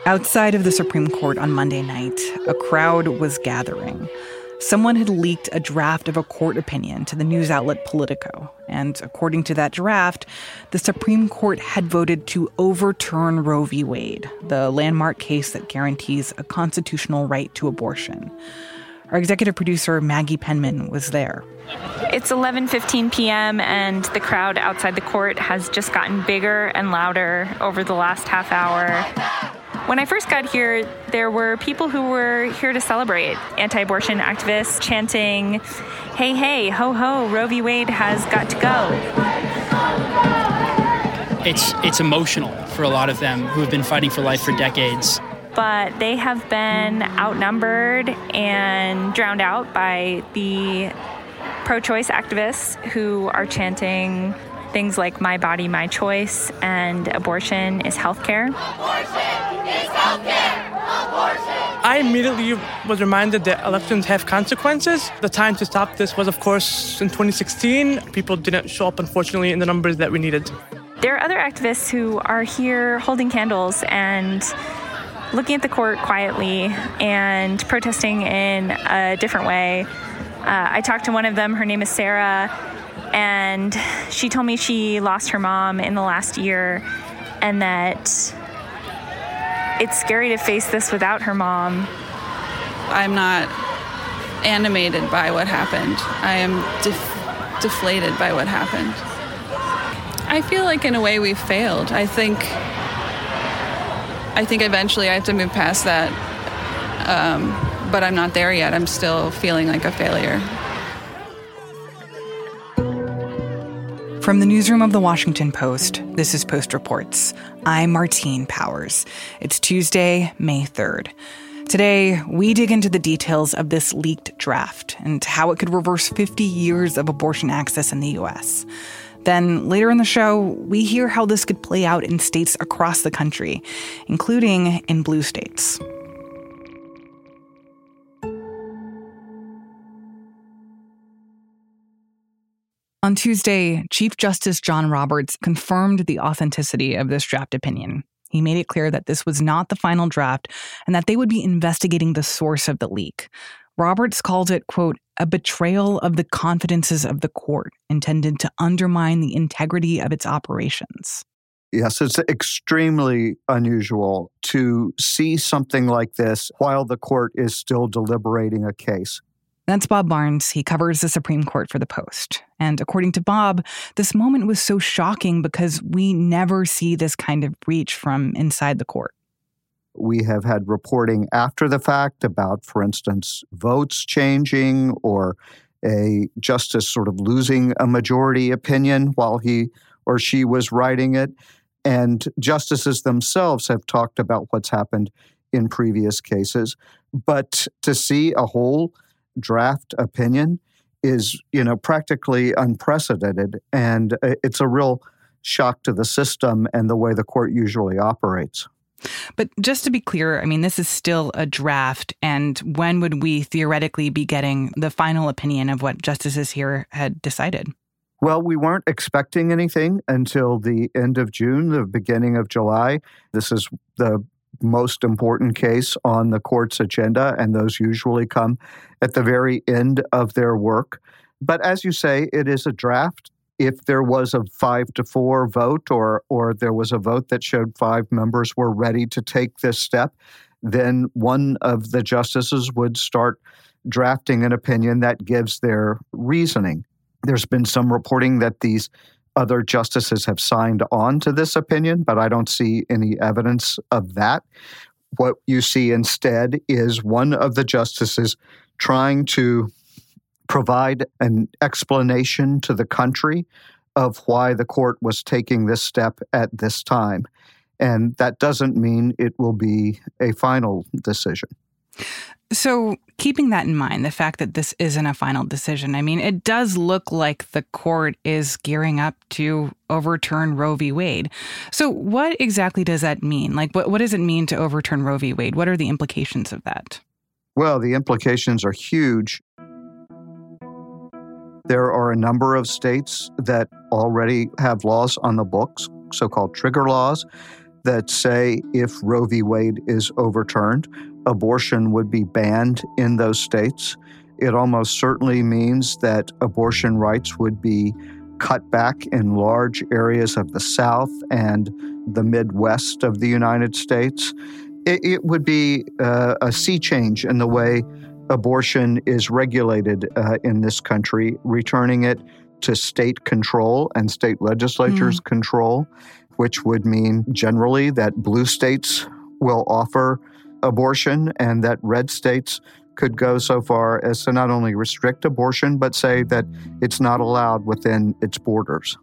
Outside of the Supreme Court on Monday night, a crowd was gathering. Someone had leaked a draft of a court opinion to the news outlet Politico, and according to that draft, the Supreme Court had voted to overturn Roe v. Wade, the landmark case that guarantees a constitutional right to abortion. Our executive producer, Maggie Penman, was there. It's 11:15 p.m. and the crowd outside the court has just gotten bigger and louder over the last half hour. When I first got here, there were people who were here to celebrate. Anti-abortion activists chanting, "Hey, hey, ho, ho, Roe v. Wade has got to go." It's emotional for a lot of them who have been fighting for life for decades. But they have been outnumbered and drowned out by the pro-choice activists who are chanting things like "My body, my choice" and "Abortion is healthcare." Abortion is healthcare. Abortion. I immediately was reminded that elections have consequences. The time to stop this was, of course, in 2016. People didn't show up, unfortunately, in the numbers that we needed. There are other activists who are here holding candles and looking at the court quietly and protesting in a different way. I talked to one of them. Her name is Sarah, and she told me she lost her mom in the last year and that it's scary to face this without her mom. I'm not animated by what happened. I am deflated by what happened. I feel like in a way we failed. I think eventually I have to move past that, but I'm not there yet. I'm still feeling like a failure. From the newsroom of The Washington Post, this is Post Reports. I'm Martine Powers. It's Tuesday, May 3rd. Today, we dig into the details of this leaked draft and how it could reverse 50 years of abortion access in the U.S. Then, later in the show, we hear how this could play out in states across the country, including in blue states. On Tuesday, Chief Justice John Roberts confirmed the authenticity of this draft opinion. He made it clear that this was not the final draft and that they would be investigating the source of the leak. Roberts called it, quote, a betrayal of the confidences of the court intended to undermine the integrity of its operations. Yes, it's extremely unusual to see something like this while the court is still deliberating a case. That's Bob Barnes. He covers the Supreme Court for The Post. And according to Bob, this moment was so shocking because we never see this kind of breach from inside the court. We have had reporting after the fact about, for instance, votes changing or a justice sort of losing a majority opinion while he or she was writing it. And justices themselves have talked about what's happened in previous cases. But to see a whole draft opinion is, practically unprecedented. And it's a real shock to the system and the way the court usually operates. But just to be clear, this is still a draft. And when would we theoretically be getting the final opinion of what justices here had decided? Well, we weren't expecting anything until the end of June, the beginning of July. This is the most important case on the court's agenda, and those usually come at the very end of their work. But as you say, it is a draft. If there was a 5-4 vote or there was a vote that showed 5 members were ready to take this step, then one of the justices would start drafting an opinion that gives their reasoning. There's been some reporting that these other justices have signed on to this opinion, but I don't see any evidence of that. What you see instead is one of the justices trying to provide an explanation to the country of why the court was taking this step at this time. And that doesn't mean it will be a final decision. So keeping that in mind, the fact that this isn't a final decision, it does look like the court is gearing up to overturn Roe v. Wade. So what exactly does that mean? What does it mean to overturn Roe v. Wade? What are the implications of that? Well, the implications are huge. There are a number of states that already have laws on the books, so-called trigger laws, that say if Roe v. Wade is overturned, abortion would be banned in those states. It almost certainly means that abortion rights would be cut back in large areas of the South and the Midwest of the United States. It would be a sea change in the way abortion is regulated in this country, returning it to state control and state legislatures' control, which would mean generally that blue states will offer abortion and that red states could go so far as to not only restrict abortion, but say that it's not allowed within its borders.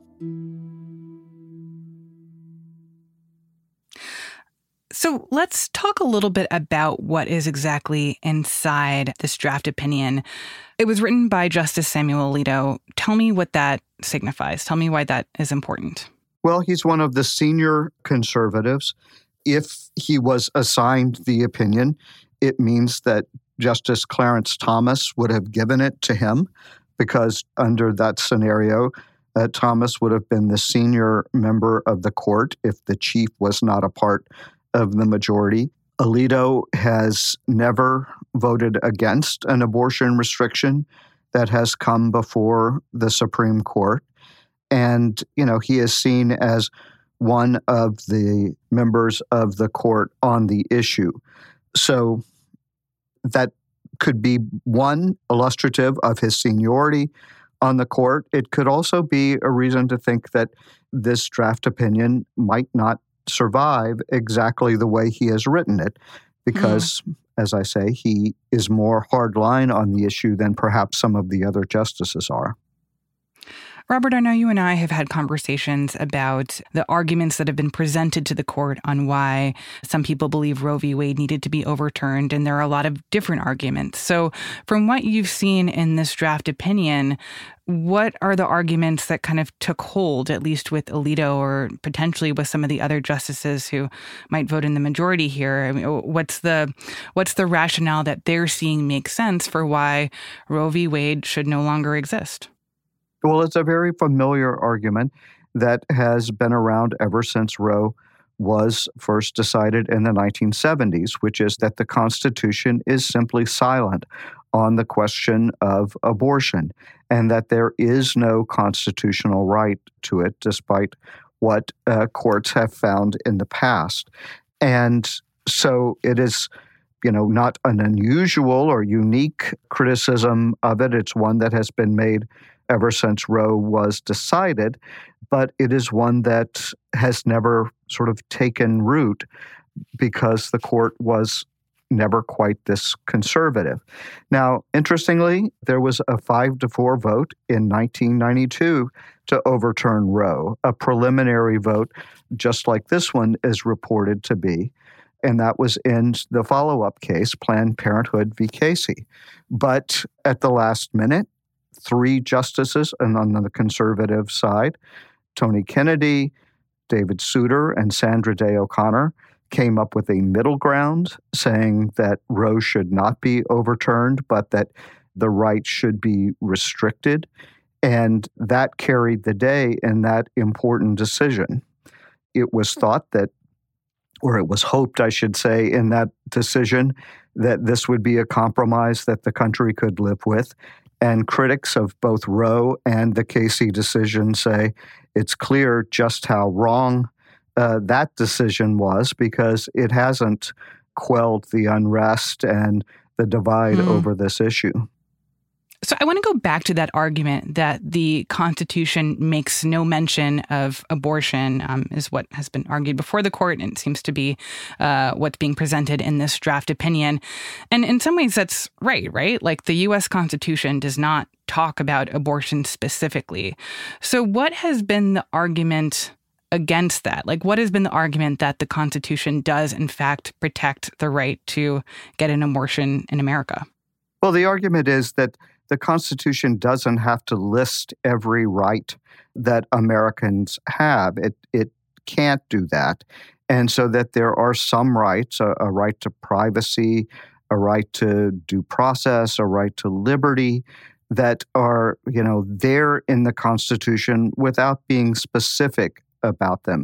So let's talk a little bit about what is exactly inside this draft opinion. It was written by Justice Samuel Alito. Tell me what that signifies. Tell me why that is important. Well, he's one of the senior conservatives. If he was assigned the opinion, it means that Justice Clarence Thomas would have given it to him, because under that scenario, Thomas would have been the senior member of the court if the chief was not a part of the majority. Alito has never voted against an abortion restriction that has come before the Supreme Court. And, he is seen as one of the members of the court on the issue. So that could be one, illustrative of his seniority on the court. It could also be a reason to think that this draft opinion might not survive exactly the way he has written it, because, as I say, he is more hardline on the issue than perhaps some of the other justices are. Robert, I know you and I have had conversations about the arguments that have been presented to the court on why some people believe Roe v. Wade needed to be overturned, and there are a lot of different arguments. So from what you've seen in this draft opinion, what are the arguments that kind of took hold, at least with Alito or potentially with some of the other justices who might vote in the majority here? I mean, what's the rationale that they're seeing make sense for why Roe v. Wade should no longer exist? Well, it's a very familiar argument that has been around ever since Roe was first decided in the 1970s, which is that the Constitution is simply silent on the question of abortion, and that there is no constitutional right to it, despite what courts have found in the past. And so it is, not an unusual or unique criticism of it. It's one that has been made ever since Roe was decided, but it is one that has never sort of taken root because the court was never quite this conservative. Now, interestingly, there was a 5-4 vote in 1992 to overturn Roe, a preliminary vote just like this one is reported to be. And that was in the follow-up case, Planned Parenthood v. Casey. But at the last minute, 3 justices, and on the conservative side, Tony Kennedy, David Souter, and Sandra Day O'Connor, came up with a middle ground saying that Roe should not be overturned, but that the right should be restricted. And that carried the day in that important decision. It was thought that, or it was hoped, I should say, in that decision that this would be a compromise that the country could live with. And critics of both Roe and the Casey decision say it's clear just how wrong that decision was, because it hasn't quelled the unrest and the divide over this issue. So I want to go back to that argument that the Constitution makes no mention of abortion, is what has been argued before the court, and it seems to be what's being presented in this draft opinion. And in some ways, that's right? Like the U.S. Constitution does not talk about abortion specifically. So what has been the argument against that? Like, what has been the argument that the Constitution does, in fact, protect the right to get an abortion in America? Well, the argument is that the Constitution doesn't have to list every right that Americans have. It can't do that. And so that there are some rights, a right to privacy, a right to due process, a right to liberty, that are, there in the Constitution without being specific about them.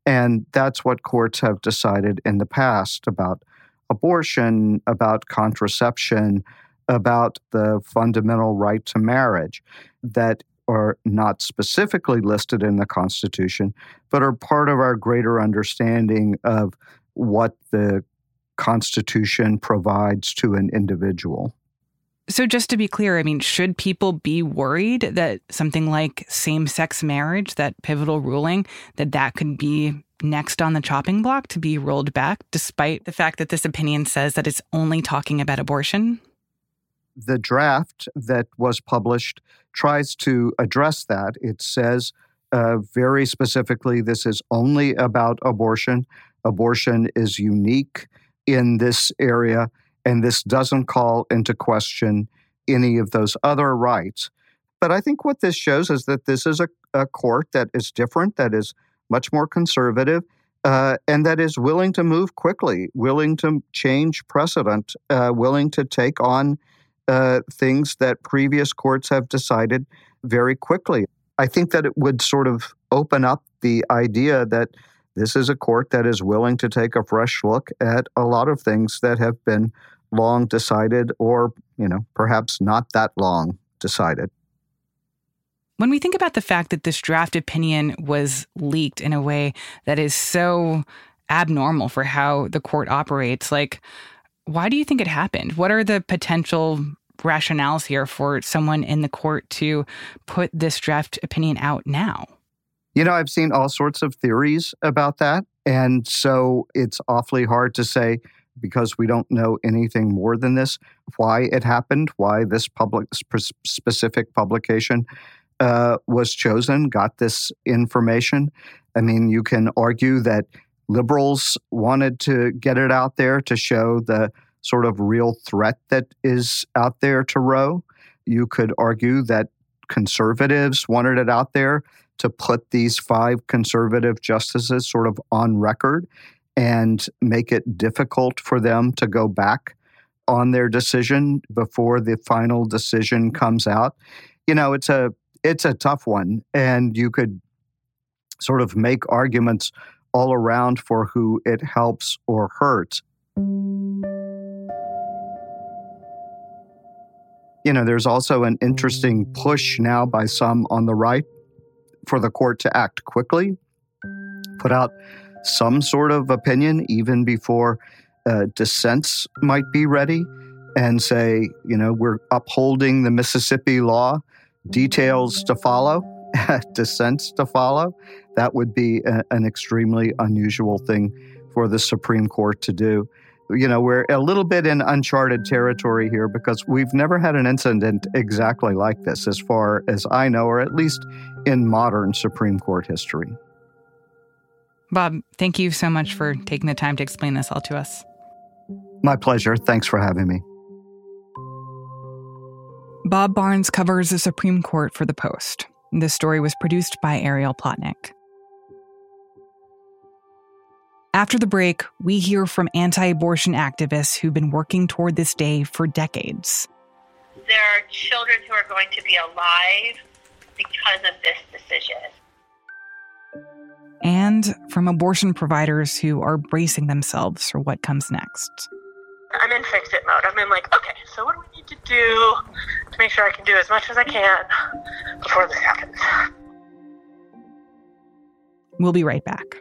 And that's what courts have decided in the past about abortion, about contraception, about the fundamental right to marriage, that are not specifically listed in the Constitution, but are part of our greater understanding of what the Constitution provides to an individual. So just to be clear, I mean, should people be worried that something like same-sex marriage, that pivotal ruling, that could be next on the chopping block to be rolled back, despite the fact that this opinion says that it's only talking about abortion? The draft that was published tries to address that. It says very specifically this is only about abortion. Abortion is unique in this area, and this doesn't call into question any of those other rights. But I think what this shows is that this is a court that is different, that is much more conservative, and that is willing to move quickly, willing to change precedent, willing to take on things that previous courts have decided very quickly. I think that it would sort of open up the idea that this is a court that is willing to take a fresh look at a lot of things that have been long decided or, perhaps not that long decided. When we think about the fact that this draft opinion was leaked in a way that is so abnormal for how the court operates, why do you think it happened? What are the potential rationales here for someone in the court to put this draft opinion out now? I've seen all sorts of theories about that. And so it's awfully hard to say, because we don't know anything more than this, why it happened, why this specific publication was chosen, got this information. I mean, you can argue that liberals wanted to get it out there to show the sort of real threat that is out there to Roe. You could argue that conservatives wanted it out there to put these 5 conservative justices sort of on record and make it difficult for them to go back on their decision before the final decision comes out. It's a tough one, and you could sort of make arguments all around for who it helps or hurts. There's also an interesting push now by some on the right for the court to act quickly, put out some sort of opinion even before dissents might be ready, and say, we're upholding the Mississippi law, details to follow, dissents to follow. That would be an extremely unusual thing for the Supreme Court to do. We're a little bit in uncharted territory here because we've never had an incident exactly like this, as far as I know, or at least in modern Supreme Court history. Bob, thank you so much for taking the time to explain this all to us. My pleasure. Thanks for having me. Bob Barnes covers the Supreme Court for The Post. This story was produced by Ariel Plotnick. After the break, we hear from anti-abortion activists who've been working toward this day for decades. There are children who are going to be alive because of this decision. And from abortion providers who are bracing themselves for what comes next. I'm in fix-it mode. I'm in okay, so what do we need to do to make sure I can do as much as I can before this happens? We'll be right back.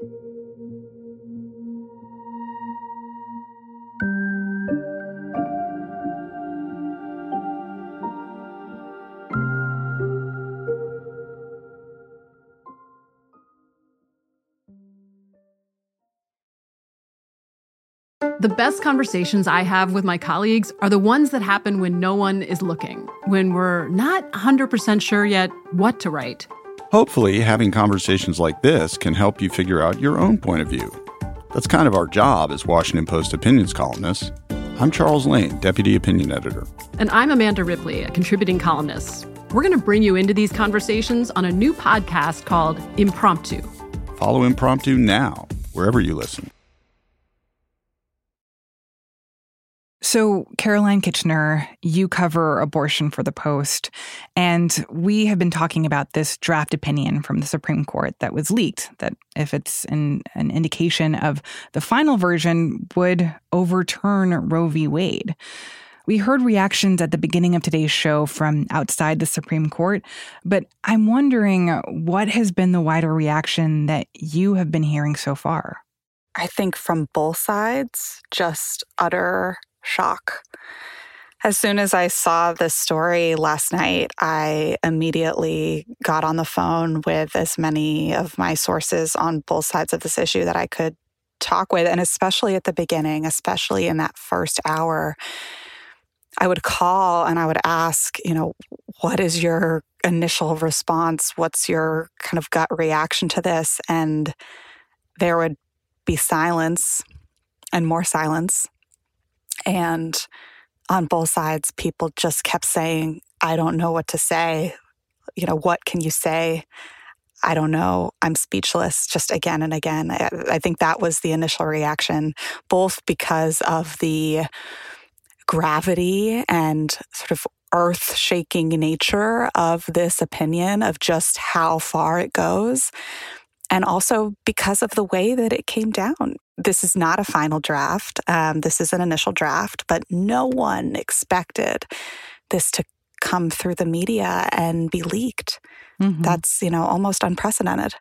The best conversations I have with my colleagues are the ones that happen when no one is looking, when we're not 100% sure yet what to write. Hopefully, having conversations like this can help you figure out your own point of view. That's kind of our job as Washington Post opinions columnists. I'm Charles Lane, Deputy Opinion Editor. And I'm Amanda Ripley, a contributing columnist. We're going to bring you into these conversations on a new podcast called Impromptu. Follow Impromptu now, wherever you listen. So, Caroline Kitchener, you cover abortion for The Post, and we have been talking about this draft opinion from the Supreme Court that was leaked, that if it's an indication of the final version, would overturn Roe v. Wade. We heard reactions at the beginning of today's show from outside the Supreme Court, but I'm wondering what has been the wider reaction that you have been hearing so far? I think from both sides, just utter shock. As soon as I saw this story last night, I immediately got on the phone with as many of my sources on both sides of this issue that I could talk with. And especially at the beginning, especially in that first hour, I would call and I would ask, what is your initial response? What's your kind of gut reaction to this? And there would be silence and more silence. And on both sides, people just kept saying, I don't know what to say. What can you say? I don't know. I'm speechless, just again and again. I think that was the initial reaction, both because of the gravity and sort of earth-shaking nature of this opinion, of just how far it goes, and also because of the way that it came down. This is not a final draft. This is an initial draft, but no one expected this to come through the media and be leaked. Mm-hmm. That's, almost unprecedented.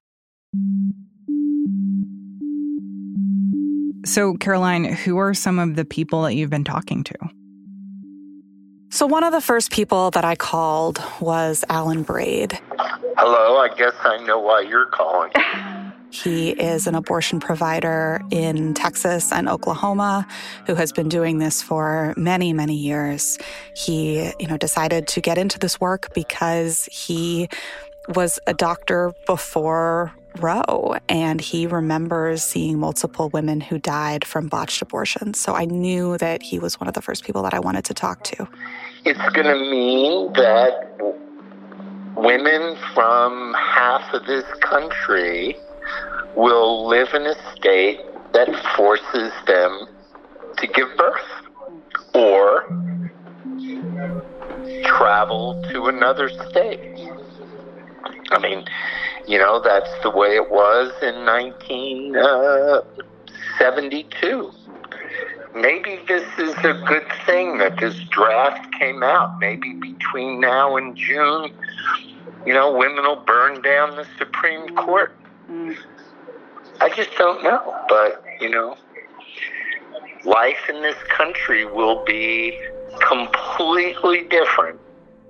So, Caroline, who are some of the people that you've been talking to? So one of the first people that I called was Alan Braid. Hello, I guess I know why you're calling. He is an abortion provider in Texas and Oklahoma who has been doing this for many, many years. He, decided to get into this work because he was a doctor before Roe, and he remembers seeing multiple women who died from botched abortions. So I knew that he was one of the first people that I wanted to talk to. It's going to mean that women from half of this country will live in a state that forces them to give birth or travel to another state. I mean, that's the way it was in 1972. Maybe this is a good thing that this draft came out. Maybe between now and June, women will burn down the Supreme Court. I just don't know. But, life in this country will be completely different.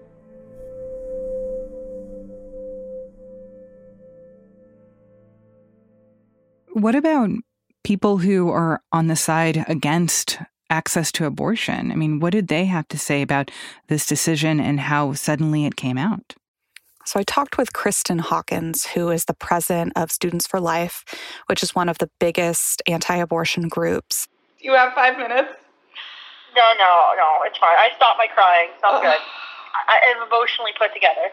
What about people who are on the side against access to abortion? I mean, what did they have to say about this decision and how suddenly it came out? So I talked with Kristen Hawkins, who is the president of Students for Life, which is one of the biggest anti-abortion groups. You have 5 minutes? No, it's fine. I stopped my crying, so I'm good. I am emotionally put together.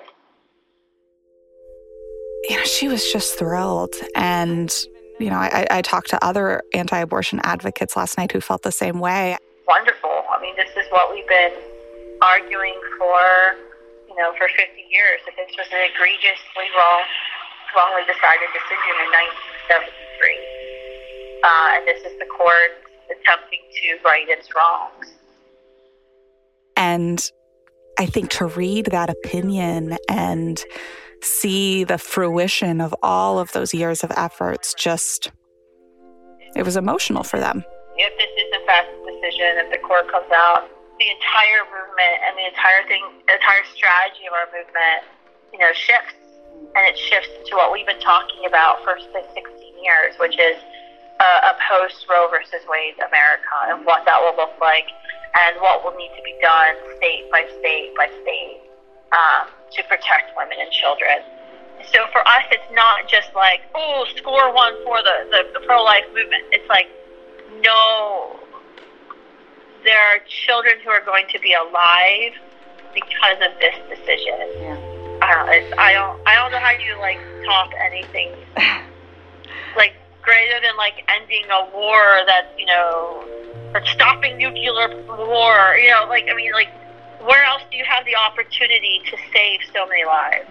She was just thrilled. And I talked to other anti-abortion advocates last night who felt the same way. Wonderful. I mean, this is what we've been arguing for 50 years. That this was an egregiously wrongly decided decision in 1973. And this is the court attempting to right its wrongs. And I think to read that opinion and see the fruition of all of those years of efforts, it was emotional for them. If this is in fact the decision, if the court comes out, the entire movement and the entire strategy of our movement, shifts. And it shifts into what we've been talking about for 16 years, which is a post-Roe versus Wade America, and what that will look like, and what will need to be done state by state by state to protect women and children. So for us, it's not just like, score one for the pro-life movement. It's like, no, there are children who are going to be alive because of this decision. Yeah. I don't know how you top anything greater than ending a war that's or stopping nuclear war. You know, where else do you have the opportunity to save so many lives?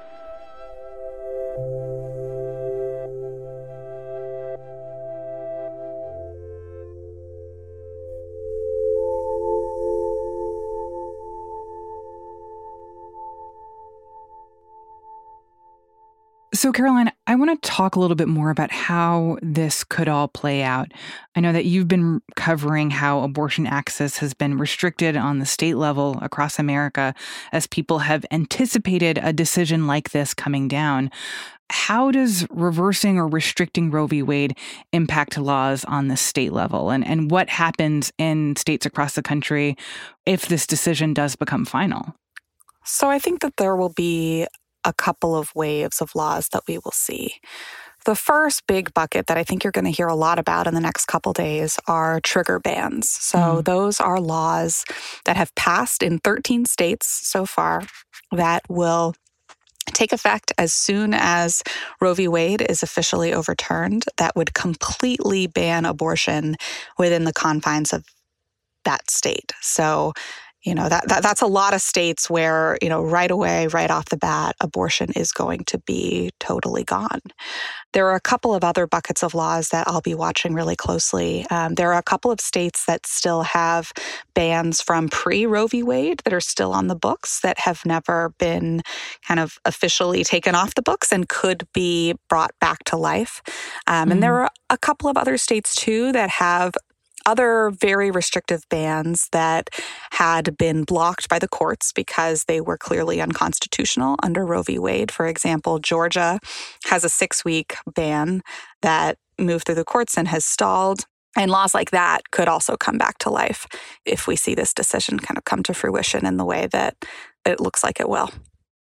So, Caroline, I want to talk a little bit more about how this could all play out. I know that you've been covering how abortion access has been restricted on the state level across America as people have anticipated a decision like this coming down. How does reversing or restricting Roe v. Wade impact laws on the state level? And what happens in states across the country if this decision does become final? So I think that there will be a couple of waves of laws that we will see. The first big bucket that I think you're going to hear a lot about in the next couple days are trigger bans. So those are laws that have passed in 13 states so far that will take effect as soon as Roe v. Wade is officially overturned, that would completely ban abortion within the confines of that state. So that's a lot of states where, right away, right off the bat, abortion is going to be totally gone. There are a couple of other buckets of laws that I'll be watching really closely. There are a couple of states that still have bans from pre-Roe v. Wade that are still on the books that have never been kind of officially taken off the books and could be brought back to life. And there are a couple of other states, too, that have other very restrictive bans that had been blocked by the courts because they were clearly unconstitutional under Roe v. Wade. For example, Georgia has a 6-week ban that moved through the courts and has stalled. And laws like that could also come back to life if we see this decision kind of come to fruition in the way that it looks like it will.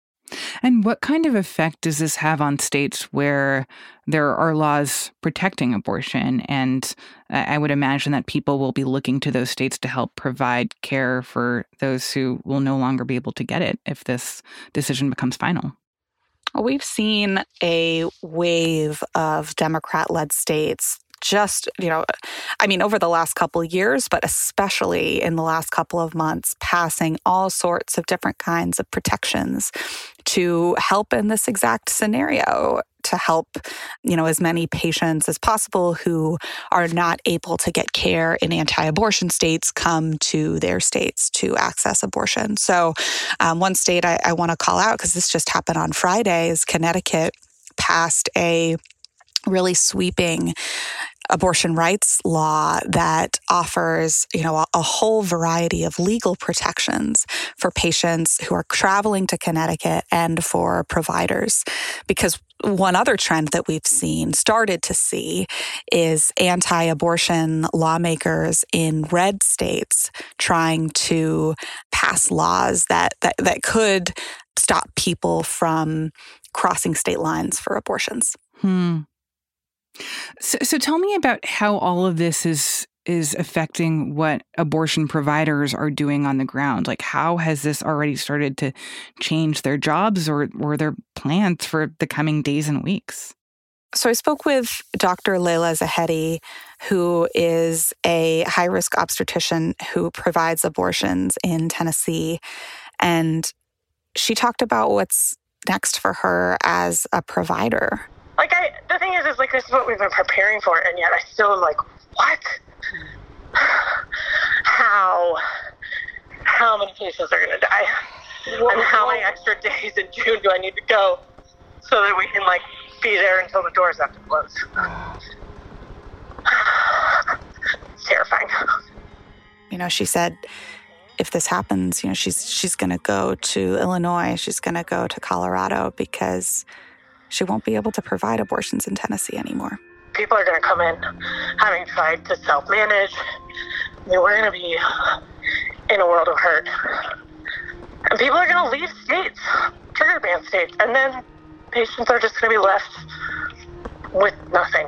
And what kind of effect does this have on states where there are laws protecting abortion? And I would imagine that people will be looking to those states to help provide care for those who will no longer be able to get it if this decision becomes final. We've seen a wave of Democrat-led states over the last couple of years, but especially in the last couple of months, passing all sorts of different kinds of protections to help in this exact scenario, to help, as many patients as possible who are not able to get care in anti-abortion states come to their states to access abortion. So one state I want to call out, because this just happened on Friday, is Connecticut passed a really sweeping abortion rights law that offers, a whole variety of legal protections for patients who are traveling to Connecticut and for providers. Because one other trend that we've started to see, is anti-abortion lawmakers in red states trying to pass laws that could stop people from crossing state lines for abortions. So tell me about how all of this is affecting what abortion providers are doing on the ground. Like, how has this already started to change their jobs or their plans for the coming days and weeks? So I spoke with Dr. Leila Zahedi, who is a high-risk obstetrician who provides abortions in Tennessee. And she talked about what's next for her as a provider. The thing is this is what we've been preparing for, and yet I still am like, what? How many patients are going to die? And how many extra days in June do I need to go so that we can, be there until the doors have to close? It's terrifying. She said if this happens, she's going to go to Illinois, she's going to go to Colorado, because she won't be able to provide abortions in Tennessee anymore. People are going to come in having tried to self-manage. We're going to be in a world of hurt. And people are going to leave states, trigger ban states, and then patients are just going to be left with nothing.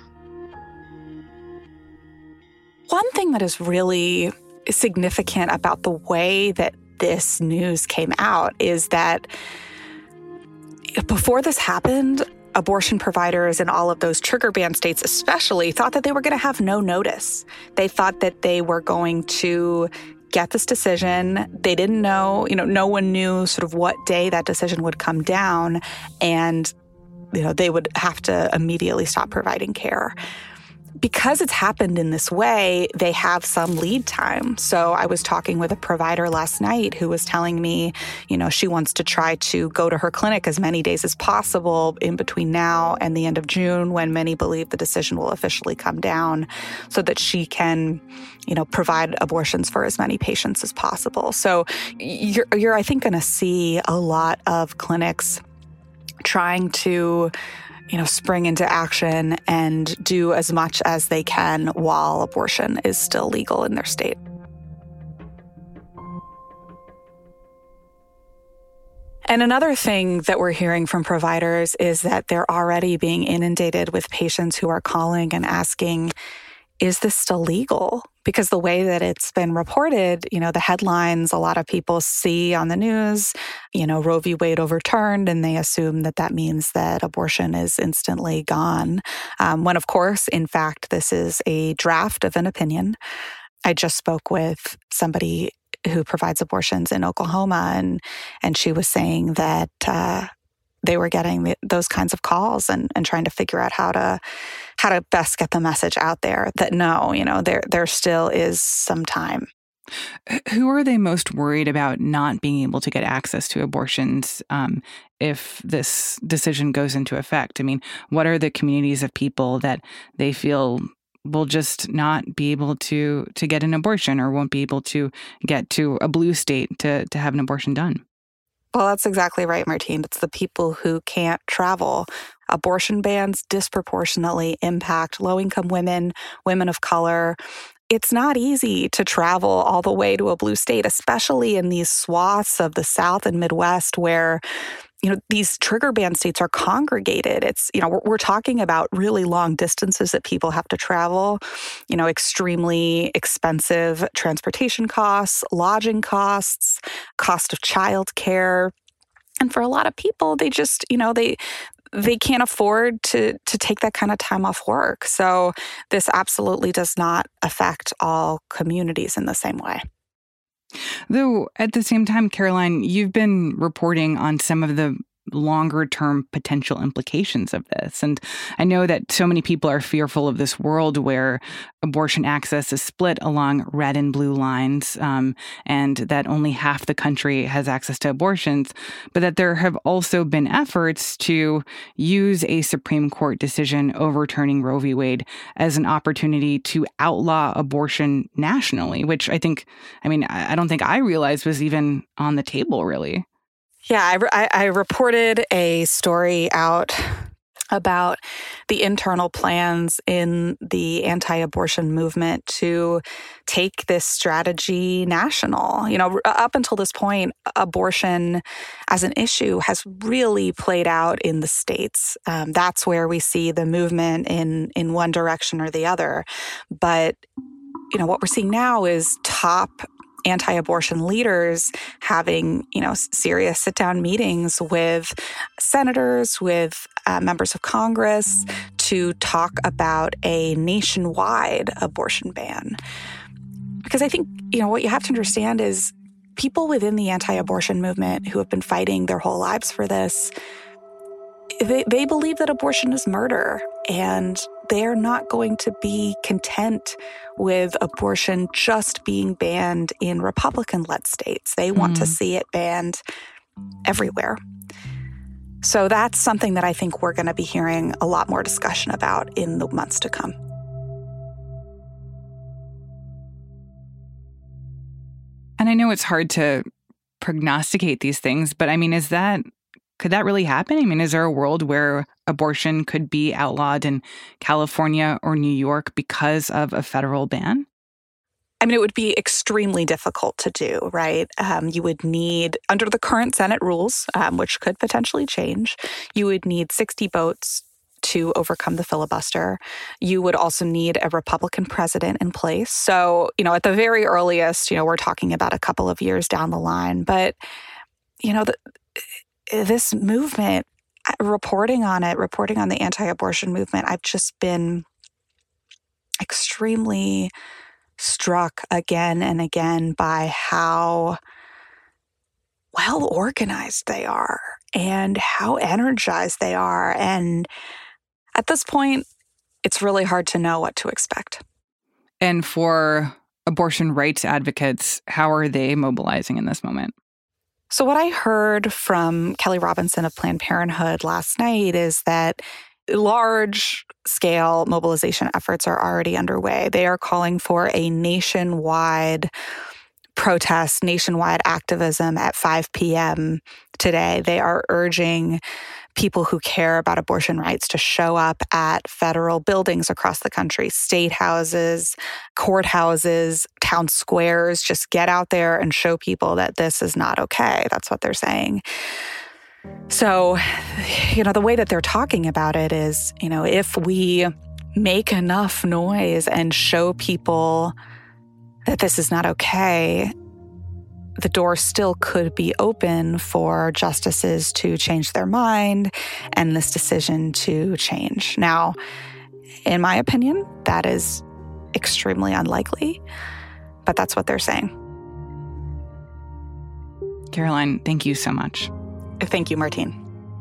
One thing that is really significant about the way that this news came out is that before this happened, abortion providers in all of those trigger ban states especially thought that they were going to have no notice. They thought that they were going to get this decision. They didn't know, no one knew sort of what day that decision would come down, and, they would have to immediately stop providing care. Because it's happened in this way, they have some lead time. So I was talking with a provider last night who was telling me, she wants to try to go to her clinic as many days as possible in between now and the end of June, when many believe the decision will officially come down, so that she can, provide abortions for as many patients as possible. So you're I think, going to see a lot of clinics trying to spring into action and do as much as they can while abortion is still legal in their state. And another thing that we're hearing from providers is that they're already being inundated with patients who are calling and asking, is this still legal? Because the way that it's been reported, the headlines a lot of people see on the news, Roe v. Wade overturned, and they assume that that means that abortion is instantly gone. When, of course, in fact, this is a draft of an opinion. I just spoke with somebody who provides abortions in Oklahoma, and she was saying that they were getting those kinds of calls and trying to figure out how to best get the message out there that no, there still is some time. Who are they most worried about not being able to get access to abortions if this decision goes into effect? I mean, what are the communities of people that they feel will just not be able to get an abortion, or won't be able to get to a blue state to have an abortion done? Well, that's exactly right, Martine. It's the people who can't travel. Abortion bans disproportionately impact low-income women, women of color. It's not easy to travel all the way to a blue state, especially in these swaths of the South and Midwest where, these trigger ban states are congregated. It's, we're talking about really long distances that people have to travel, extremely expensive transportation costs, lodging costs, cost of childcare. And for a lot of people, they just, they can't afford to take that kind of time off work. So this absolutely does not affect all communities in the same way. Though at the same time, Caroline, you've been reporting on some of the longer-term potential implications of this. And I know that so many people are fearful of this world where abortion access is split along red and blue lines, and that only half the country has access to abortions, but that there have also been efforts to use a Supreme Court decision overturning Roe v. Wade as an opportunity to outlaw abortion nationally, which I don't think I realized was even on the table, really. Yeah, I reported a story out about the internal plans in the anti-abortion movement to take this strategy national. Up until this point, abortion as an issue has really played out in the states. That's where we see the movement in one direction or the other. But, what we're seeing now is top anti-abortion leaders having, serious sit-down meetings with senators, with members of Congress to talk about a nationwide abortion ban. Because I think, what you have to understand is people within the anti-abortion movement who have been fighting their whole lives for this, they believe that abortion is murder, and they're not going to be content with abortion just being banned in Republican-led states. They want to see it banned everywhere. So that's something that I think we're going to be hearing a lot more discussion about in the months to come. And I know it's hard to prognosticate these things, but could that really happen? Is there a world where abortion could be outlawed in California or New York because of a federal ban? It would be extremely difficult to do, right? You would need, under the current Senate rules, which could potentially change, you would need 60 votes to overcome the filibuster. You would also need a Republican president in place. So, at the very earliest, we're talking about a couple of years down the line. But, this movement reporting on the anti-abortion movement, I've just been extremely struck again and again by how well organized they are and how energized they are. And at this point, it's really hard to know what to expect. And for abortion rights advocates, how are they mobilizing in this moment? So what I heard from Kelly Robinson of Planned Parenthood last night is that large-scale mobilization efforts are already underway. They are calling for a nationwide protest, nationwide activism at 5 p.m. today. They are urging people who care about abortion rights to show up at federal buildings across the country, state houses, courthouses, town squares. Just get out there and show people that this is not okay. That's what they're saying. So, the way that they're talking about it is, if we make enough noise and show people that this is not okay, the door still could be open for justices to change their mind and this decision to change. Now, in my opinion, that is extremely unlikely, but that's what they're saying. Caroline, thank you so much. Thank you, Martine.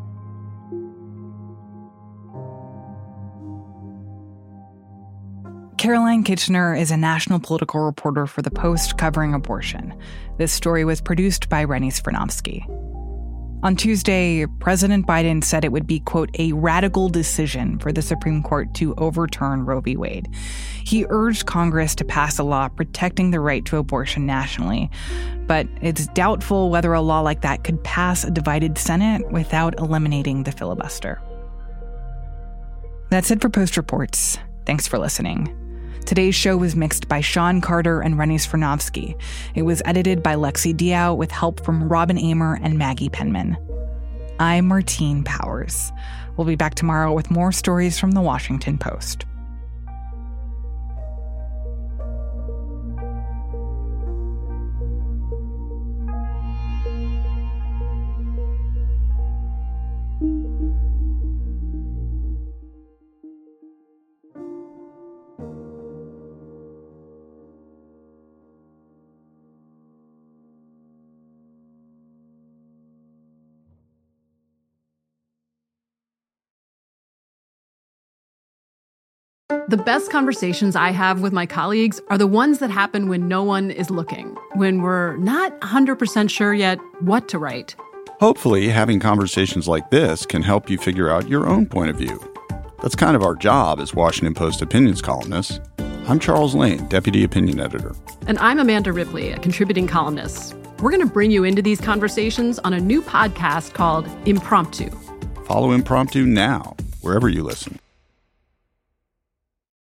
Caroline Kitchener is a national political reporter for The Post covering abortion. This story was produced by Rennie Svirnovsky. On Tuesday, President Biden said it would be, quote, a radical decision for the Supreme Court to overturn Roe v. Wade. He urged Congress to pass a law protecting the right to abortion nationally, but it's doubtful whether a law like that could pass a divided Senate without eliminating the filibuster. That's it for Post Reports. Thanks for listening. Today's show was mixed by Sean Carter and Rennie Svirnovsky. It was edited by Lexi Diao with help from Robin Amer and Maggie Penman. I'm Martine Powers. We'll be back tomorrow with more stories from The Washington Post. The best conversations I have with my colleagues are the ones that happen when no one is looking, when we're not 100% sure yet what to write. Hopefully, having conversations like this can help you figure out your own point of view. That's kind of our job as Washington Post opinions columnists. I'm Charles Lane, Deputy Opinion Editor. And I'm Amanda Ripley, a contributing columnist. We're going to bring you into these conversations on a new podcast called Impromptu. Follow Impromptu now, wherever you listen.